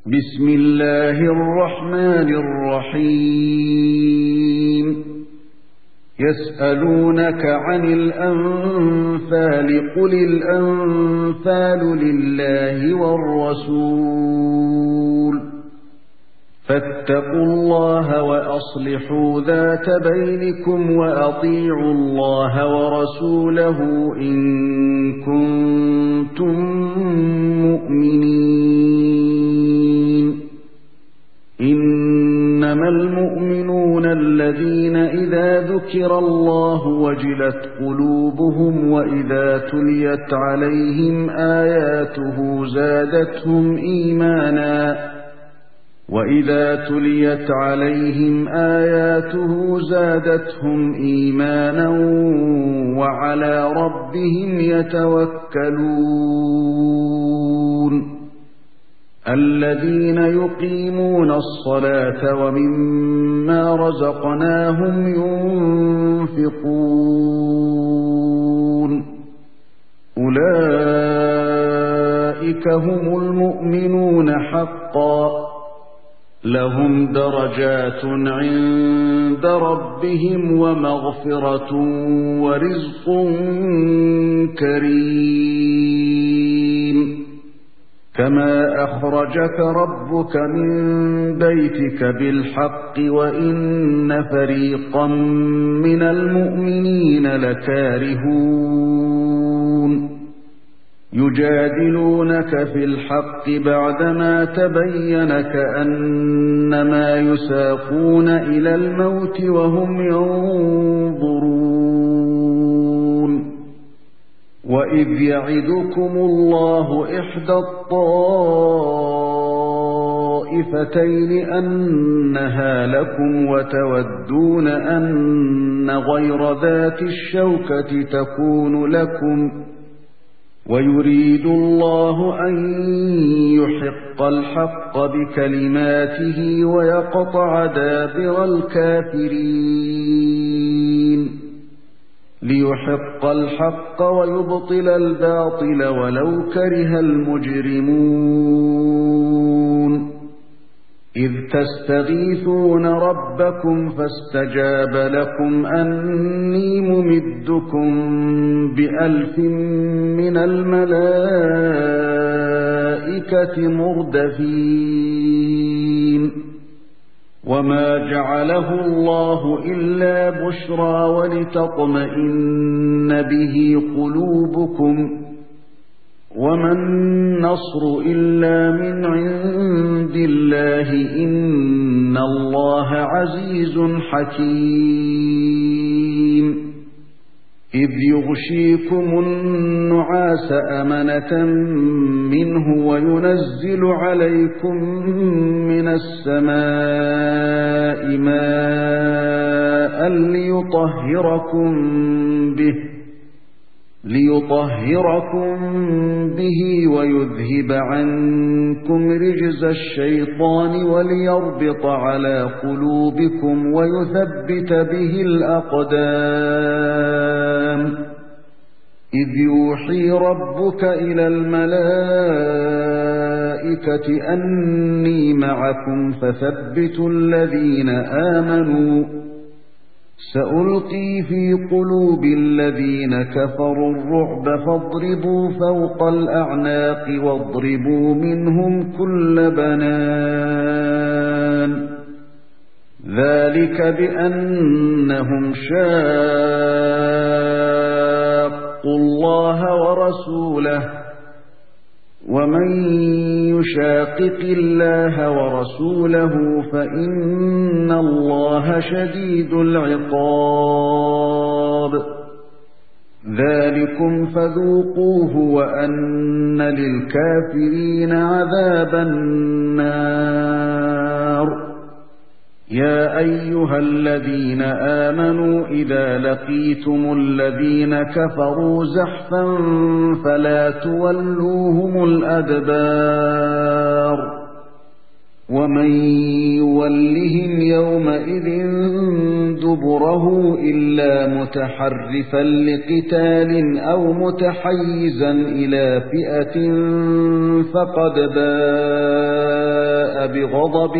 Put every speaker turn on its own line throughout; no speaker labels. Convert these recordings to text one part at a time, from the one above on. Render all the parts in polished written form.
بسم الله الرحمن الرحيم يسألونك عن الأنفال قل الأنفال لله والرسول فاتقوا الله وأصلحوا ذات بينكم وأطيعوا الله ورسوله إن كنتم مؤمنين إنما المؤمنون الذين إذا ذكر الله وجلت قلوبهم وإذا تليت عليهم آياته زادتهم إيمانا وعلى ربهم يتوكلون الذين يقيمون الصلاة ومما رزقناهم ينفقون أولئك هم المؤمنون حقا لهم درجات عند ربهم ومغفرة ورزق كريم كما أخرجك ربك من بيتك بالحق وإن فريقا من المؤمنين لكارهون يجادلونك في الحق بعدما تبين كأنما يساقون إلى الموت وهم ينظرون وإذ يعدكم الله إحدى الطائفتين أنها لكم وتودون أن غير ذات الشوكة تكون لكم ويريد الله أن يحق الحق بكلماته ويقطع دابر الكافرين ليحق الحق ويبطل الباطل ولو كره المجرمون إذ تستغيثون ربكم فاستجاب لكم أني ممدكم ب1000 من الملائكة مردفين وما جعله الله إلا بشرى ولتطمئن به قلوبكم وما النصر إلا من عند الله إن الله عزيز حكيم إذ يغشيكم النعاس أمنة منه وينزل عليكم من السماء ماء ليطهركم به ويذهب عنكم رجز الشيطان وليربط على قلوبكم ويثبت به الأقدام إذ يوحي ربك إلى الملائكة أني معكم فثبتوا الذين آمنوا سألقي في قلوب الذين كفروا الرعب فاضربوا فوق الأعناق واضربوا منهم كل بنان ذلك بأنهم شاقوا الله ورسوله ومن يشاقق الله ورسوله فإن الله شديد العقاب ذلكم فذوقوه وأن للكافرين عذاب النار يا أيها الذين آمنوا إذا لقيتم الذين كفروا زحفا فلا تولوهم الأدبار ومن يولهم يومئذ دبره إلا متحرفا لقتال أو متحيزا إلى فئة فقد باء بغضب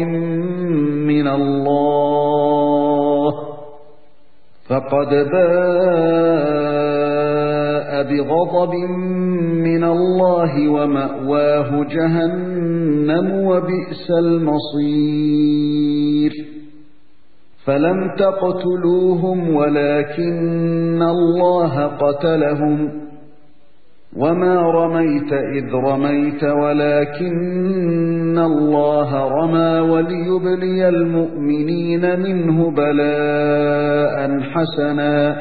من الله ومأواه جهنم وبئس المصير فلم تقتلوهم ولكن الله قتلهم وما رميت إذ رميت ولكن الله رمى وليبلي المؤمنين منه بلاء حسنا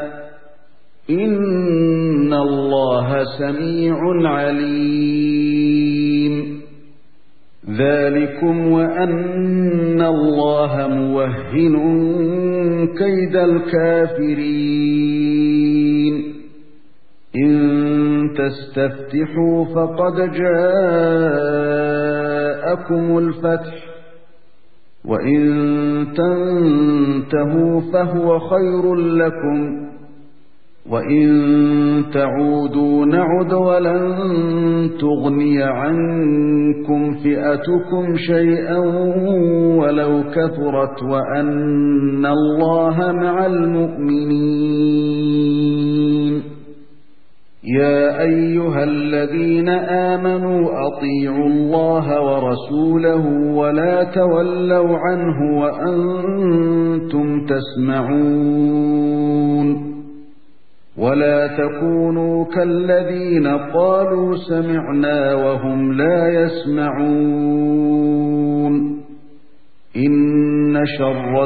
إن الله سميع عليم ذلكم وأن الله موهن كيد الكافرين إن تستفتحوا فقد جاءكم الفتح وإن تنتهوا فهو خير لكم وإن تعودوا نعد ولن تغني عنكم فئتكم شيئا ولو كثرت وأن الله مع المؤمنين يا أيها الذين آمنوا أطيعوا الله ورسوله ولا تولوا عنه وأنتم تسمعون ولا تكونوا كالذين قالوا سمعنا وهم لا يسمعون إن شر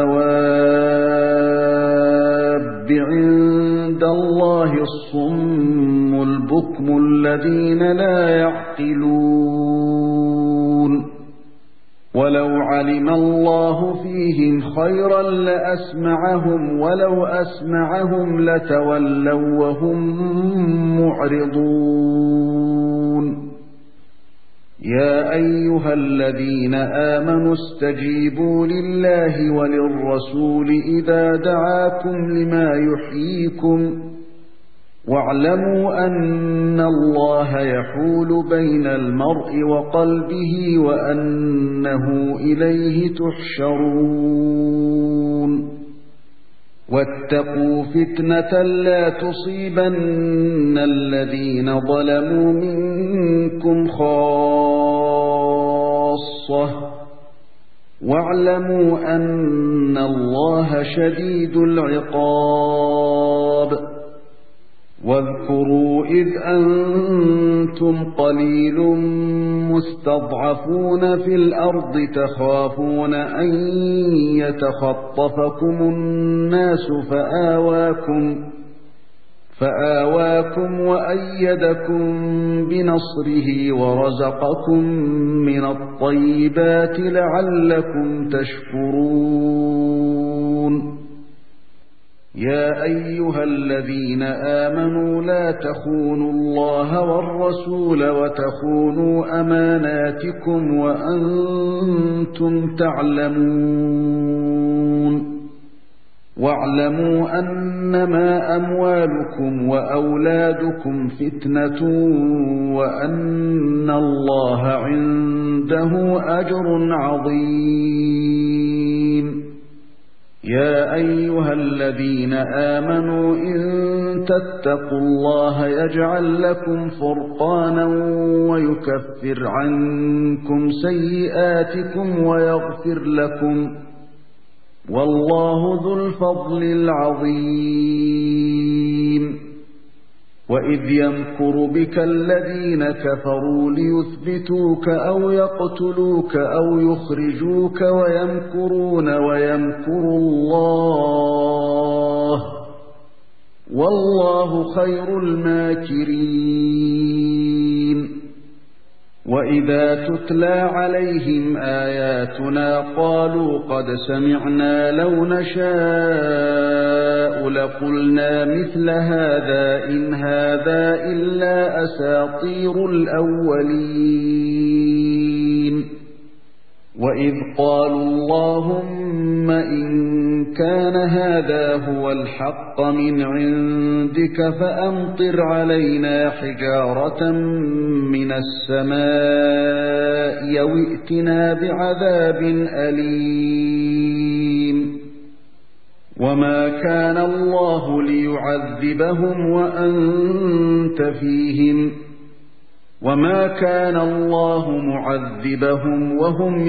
الدواب عند الله الصم البكم الذين لا يعقلون ولو علم الله فيهم خيرا لأسمعهم ولو أسمعهم لتولوا وهم معرضون يا أيها الذين آمنوا استجيبوا لله وللرسول إذا دعاكم لما يحييكم واعلموا أن الله يحول بين المرء وقلبه وأنه إليه تحشرون واتقوا فتنة لا تصيبن الذين ظلموا منكم خاصة واعلموا أن الله شديد العقاب واذكروا إذ أنتم قليل مستضعفون في الأرض تخافون أن يتخطفكم الناس فآواكم وأيدكم بنصره ورزقكم من الطيبات لعلكم تشكرون يا أيها الذين آمنوا لا تخونوا الله والرسول وتخونوا أماناتكم وأنتم تعلمون واعلموا أنما أموالكم وأولادكم فتنة وأن الله عنده أجر عظيم يا أيها الذين آمنوا إن تتقوا الله يجعل لكم فرقانا ويكفر عنكم سيئاتكم ويغفر لكم والله ذو الفضل العظيم وإذ يمكر بك الذين كفروا ليثبتوك أو يقتلوك أو يخرجوك ويمكرون ويمكر الله والله خير الماكرين وإذا تتلى عليهم آياتنا قالوا قد سمعنا لو نشاء لقلنا مثل هذا إن هذا إلا أساطير الأولين وإذ قالوا اللهم إن كان هذا هو الحق من عندك فأمطر علينا حجارة من السماء أو ائتنا بعذاب أليم وما كان الله ليعذبهم وأنت فيهم وما كان الله معذبهم وهم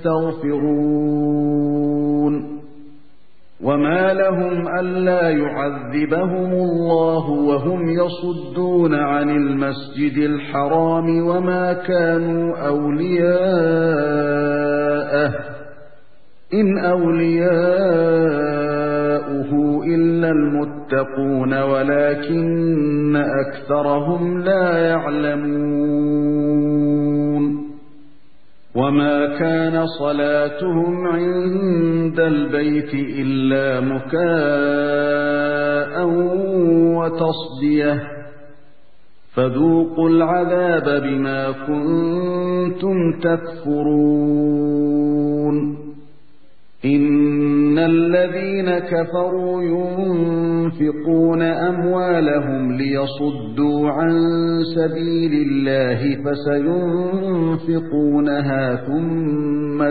يستغفرون وما لهم ألا يعذبهم الله وهم يصدون عن المسجد الحرام وما كانوا أولياءه إن أولياؤه إلا المتقون ولكن أكثرهم لا يعلمون وما كان صلاتهم عند البيت إلا مكاء وتصدية فذوقوا العذاب بما كنتم تكفرون إن الذين كفروا ينفقون أموالهم ليصدوا عن سبيل الله فسينفقونها ثم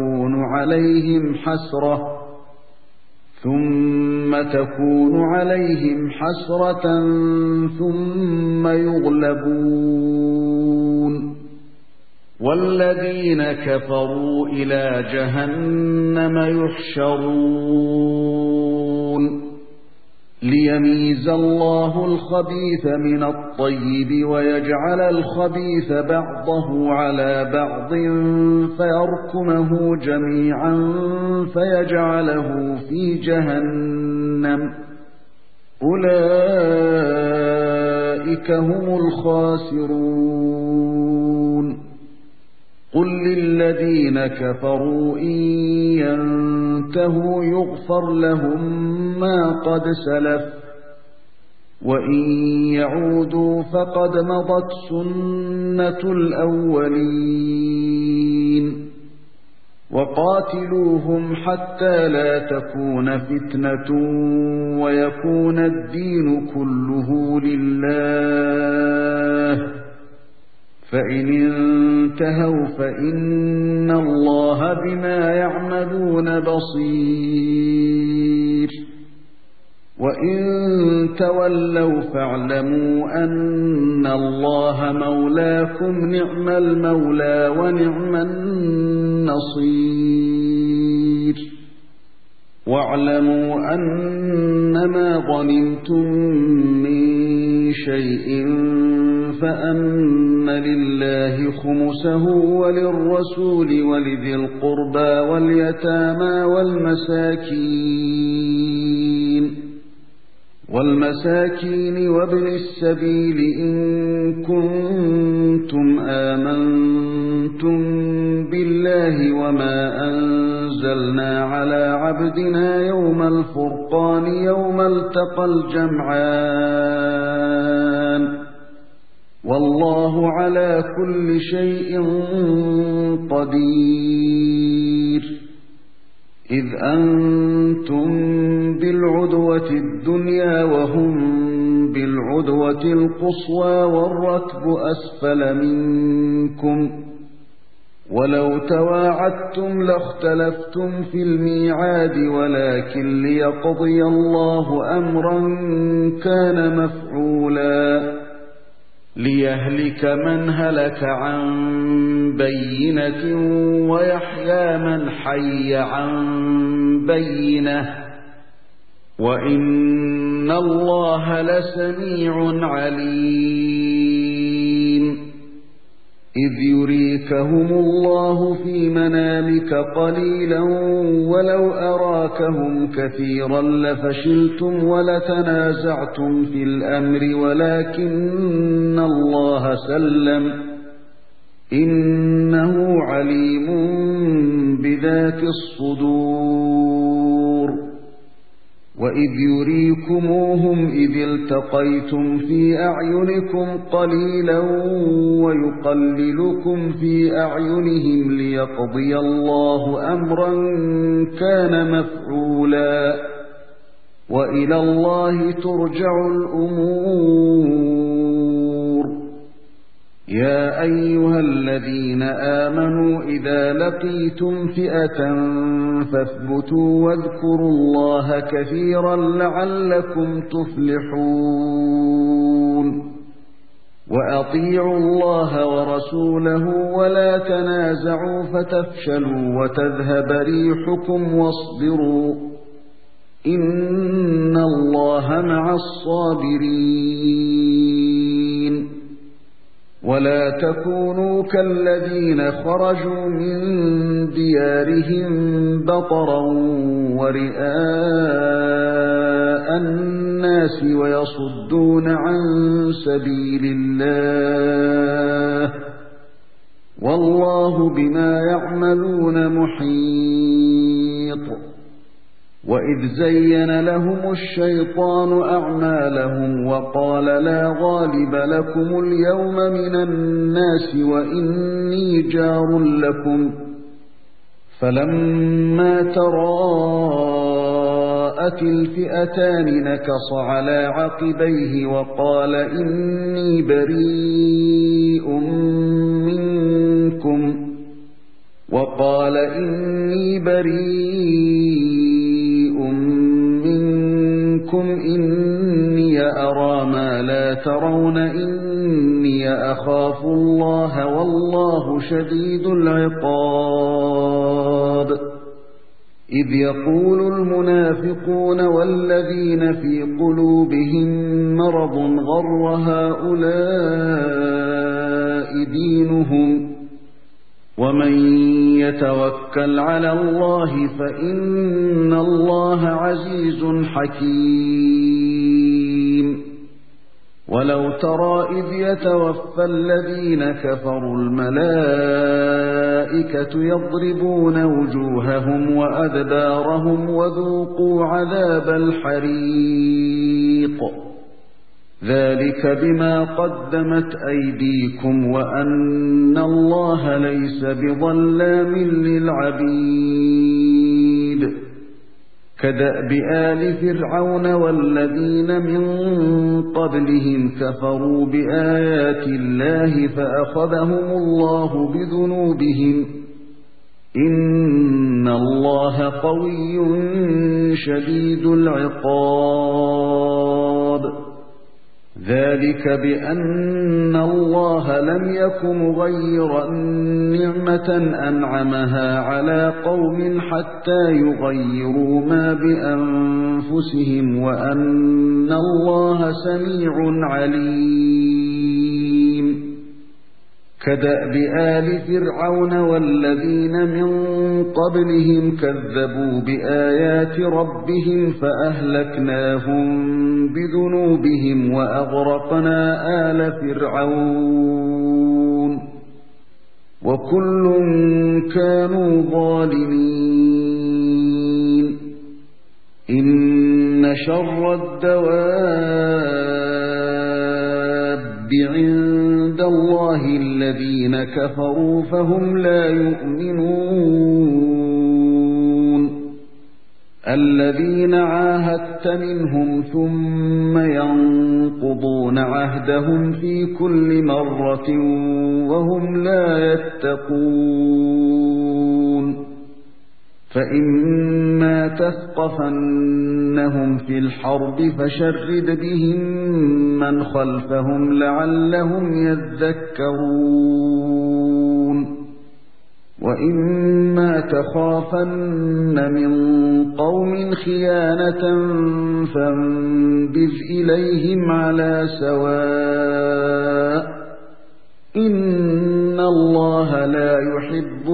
تكون عليهم حسرة ثم يغلبون والذين كفروا إلى جهنم يحشرون ليميز الله الخبيث من الطيب ويجعل الخبيث بعضه على بعض فيركمه جميعا فيجعله في جهنم أولئك هم الخاسرون قل للذين كفروا إن ينتهوا يغفر لهم ما قد سلف وإن يعودوا فقد مضت سنة الأولين وقاتلوهم حتى لا تكون فتنة ويكون الدين كله لله فإن انتهوا فإن الله بما يعملون بصير وإن تولوا فاعلموا أن الله مولاكم نعم المولى ونعم النصير واعلموا أنما غنمتم من شيء فأن لله خمسه وللرسول ولذي القربى واليتامى والمساكين وابن السبيل إن كنتم آمنتم بالله وما أنزلنا على عبدنا يوم الفرقان يوم التقى الجمعان والله على كل شيء قدير إذ أنتم بالعدوة الدنيا وهم بالعدوة القصوى والركب أسفل منكم ولو تواعدتم لاختلفتم في الميعاد ولكن ليقضي الله أمرا كان مفعولا ليهلك من هلك عن بينة ويحيى من حي عن بينة وإن الله لسميع عليم إذ يريكهم الله في منامك قليلا ولو أراكهم كثيرا لفشلتم ولتنازعتم في الأمر ولكن الله سلم إنه عليم بذات الصدور وإذ يريكموهم إذ التقيتم في أعينكم قليلا ويقللكم في أعينهم ليقضي الله أمرا كان مفعولا وإلى الله ترجع الأمور. يا أيها الذين آمنوا إذا لقيتم فئة فاثبتوا واذكروا الله كثيرا لعلكم تفلحون. وأطيعوا الله ورسوله ولا تنازعوا فتفشلوا وتذهب ريحكم واصبروا إن الله مع الصابرين. ولا تكونوا كالذين خرجوا من ديارهم بطرا ورئاء الناس ويصدون عن سبيل الله والله بما يعملون محيط. وإذ زين لهم الشيطان أعمالهم وقال لا غالب لكم اليوم من الناس وإني جار لكم فلما تراءت الفئتان نكص على عقبيه وقال إني بريء منكم إني أرى ما لا ترون إني أخاف الله والله شديد العقاب. إذ يقول المنافقون والذين في قلوبهم مرض غر هؤلاء دينهم ومن يتوكل على الله فإن الله عزيز حكيم. ولو ترى إذ يتوفى الذين كفروا الملائكة يضربون وجوههم وأدبارهم وذوقوا عذاب الحريق ذلك بما قدمت أيديكم وأن الله ليس بظلام للعبيد. كدأب آل فرعون والذين من قبلهم كفروا بآيات الله فأخذهم الله بذنوبهم إن الله قوي شديد العقاب. ذلك بأن الله لم يك مغيرا نعمة أنعمها على قوم حتى يغيروا ما بأنفسهم وأن الله سميع عليم. كدأب آل فرعون والذين من قبلهم كذبوا بآيات ربهم فأهلكناهم بذنوبهم وأغرقنا آل فرعون وكل كانوا ظالمين. إن شر الدواب عند الله الذين كفروا فهم لا يؤمنون. الذين عاهدت منهم ثم ينقضون عهدهم في كل مرة وهم لا يتقون. فإما تثقفنهم في الحرب فشرد بهم من خلفهم لعلهم يذكرون. وإما تخافن من قوم خيانة فانبذ إليهم على سواء إن الله لا يحب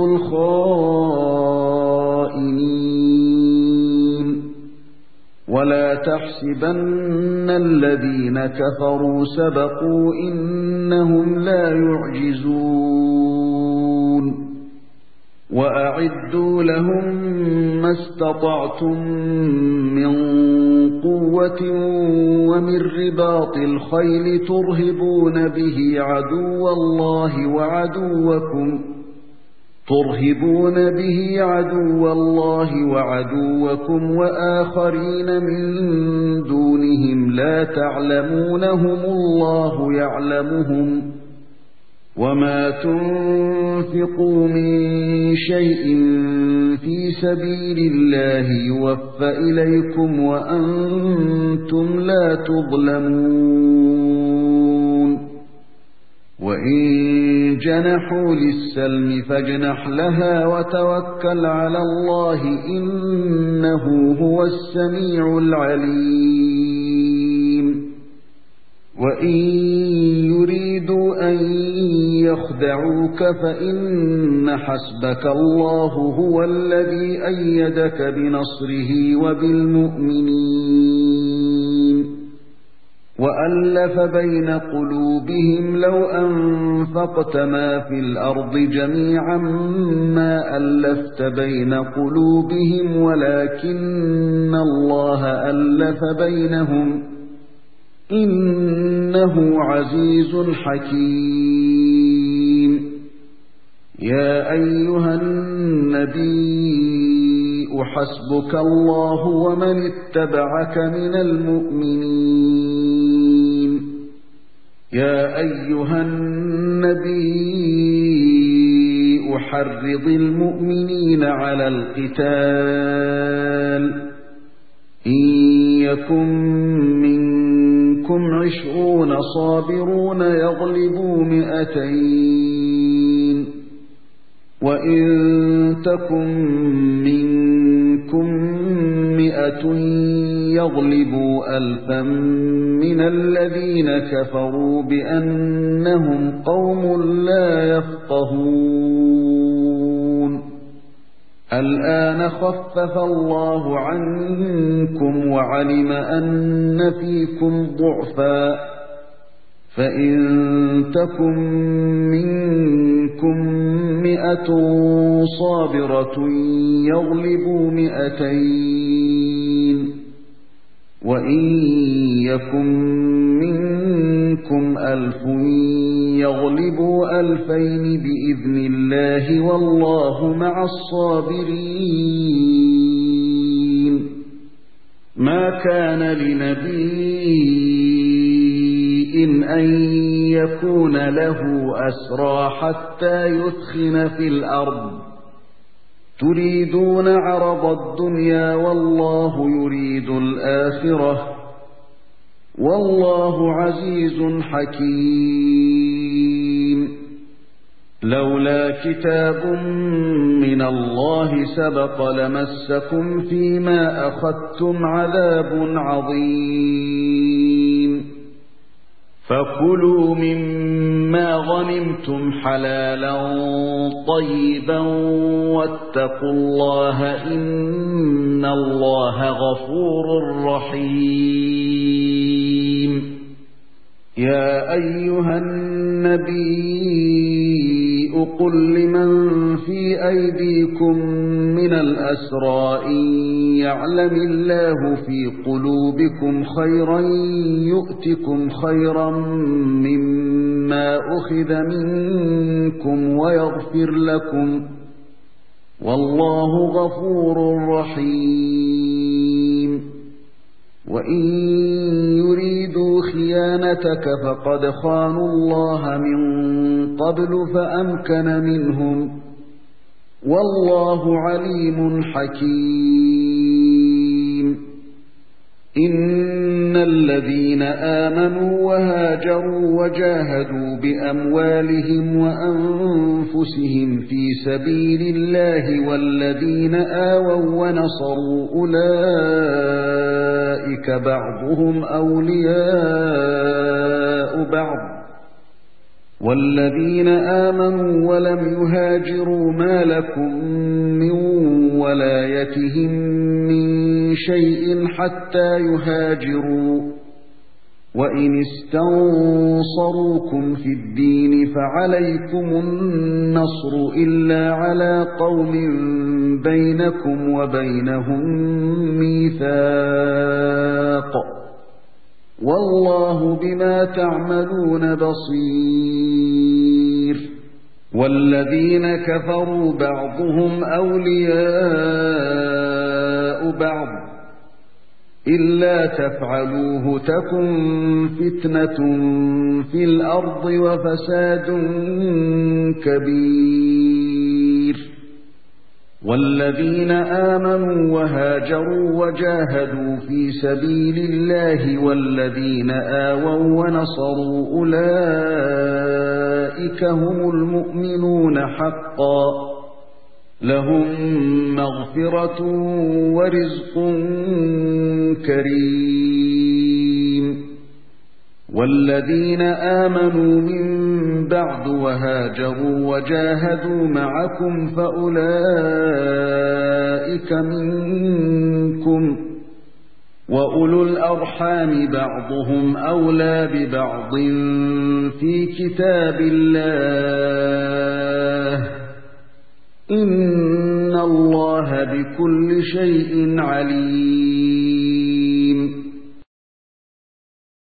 الخائنين. ولا تحسبن الذين كفروا سبقوا إنهم لا يعجزون. وأعدوا لهم ما استطعتم من قوة ومن رباط الخيل ترهبون به عدو الله وعدوكم وآخرين من دونهم لا تعلمونهم الله يعلمهم وما تنفقوا من شيء في سبيل الله يوفى إليكم وأنتم لا تظلمون وإن جنحوا للسلم فاجنح لها وتوكل على الله إنه هو السميع العليم وإن يريدوا أن يخدعوك فإن حسبك الله هو الذي أيدك بنصره وبالمؤمنين وألف بين قلوبهم لو أنفقت ما في الأرض جميعا ما ألفت بين قلوبهم ولكن الله ألف بينهم إنه عزيز حكيم يا أيها النبي حسبك الله ومن اتبعك من المؤمنين يا أيها النبي حرض المؤمنين على القتال إن يكن منكم 20 صابرون يغلبوا 200 وإن تكن منكم 100 يغلبوا 1000 من الذين كفروا بأنهم قوم لا يفقهون الآن خفف الله عنكم وعلم أن فيكم ضعفا فإن تكن منكم 100 صابرة يغلبوا 200 وإن يكن منكم 1000 يغلبوا 2000 بإذن الله والله مع الصابرين ما كان لنبي أن يكون له أسرى حتى يثخن في الأرض تريدون عرض الدنيا والله يريد الآخرة والله عزيز حكيم لولا كتاب من الله سبق لمسكم فيما أخذتم عذاب عظيم فكلوا مما غنمتم حلالا طيبا واتقوا الله إن الله غفور رحيم يا أيها النبي قل لمن في أيديكم من الأسرى إن يعلم الله في قلوبكم خيرا يؤتكم خيرا مما أخذ منكم ويغفر لكم والله غفور رحيم وإن يريدوا خيانتك فقد خانوا الله من قبل فأمكن منهم والله عليم حكيم إن الذين آمنوا وهاجروا وجاهدوا بأموالهم وأنفسهم في سبيل الله والذين آووا ونصروا أولئك بعضهم أولياء بعض والذين آمنوا ولم يهاجروا ما لكم من ولايتهم من شيء حتى يهاجروا وَإِنِ اسْتَنصَرُوكُمْ فِي الدِّينِ فَعَلَيْكُمُ النَّصْرُ إِلَّا عَلَى قَوْمٍ بَيْنَكُمْ وَبَيْنَهُم مِّيثَاقٌ وَاللَّهُ بِمَا تَعْمَلُونَ بَصِيرٌ وَالَّذِينَ كَفَرُوا بَعْضُهُمْ أَوْلِيَاءُ بَعْضٍ إِلَّا تَفْعَلُوهُ تَكُنْ فِتْنَةٌ فِي الْأَرْضِ وَفَسَادٌ كَبِيرٌ وَالَّذِينَ آمَنُوا وَهَاجَرُوا وَجَاهَدُوا فِي سَبِيلِ اللَّهِ وَالَّذِينَ آوَوا وَّنَصَرُوا أُولَئِكَ هُمُ الْمُؤْمِنُونَ حَقًّا لَهُم مَّغْفِرَةٌ وَرِزْقٌ كَرِيمٌ وَالَّذِينَ آمَنُوا مِن بَعْدُ وَهَاجَرُوا وَجَاهَدُوا مَعَكُمْ فَأُولَئِكَ مِنكُمْ وَأُولُو الْأَرْحَامِ بَعْضُهُمْ أَوْلَى بِبَعْضٍ فِي كِتَابِ اللَّهِ إِنَّ اللَّهَ بِكُلِّ شَيْءٍ عَلِيمٌ